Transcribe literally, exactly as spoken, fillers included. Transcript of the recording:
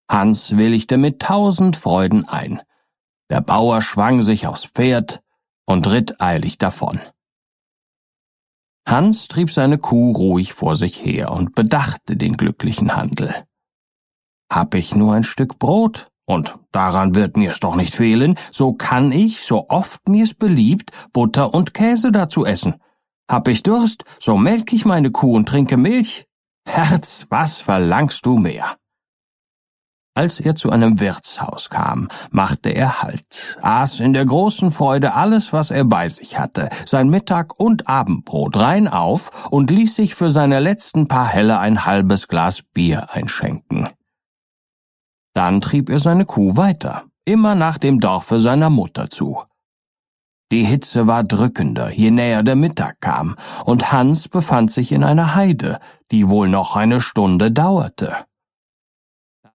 Hans willigte mit tausend Freuden ein. Der Bauer schwang sich aufs Pferd und ritt eilig davon. Hans trieb seine Kuh ruhig vor sich her und bedachte den glücklichen Handel. »Hab ich nur ein Stück Brot, und daran wird mir's doch nicht fehlen, so kann ich, so oft mir's beliebt, Butter und Käse dazu essen. Hab ich Durst, so melk ich meine Kuh und trinke Milch. Herz, was verlangst du mehr?« Als er zu einem Wirtshaus kam, machte er Halt, aß in der großen Freude alles, was er bei sich hatte, sein Mittag- und Abendbrot rein auf und ließ sich für seine letzten paar Helle ein halbes Glas Bier einschenken. Dann trieb er seine Kuh weiter, immer nach dem Dorfe seiner Mutter zu. Die Hitze war drückender, je näher der Mittag kam, und Hans befand sich in einer Heide, die wohl noch eine Stunde dauerte.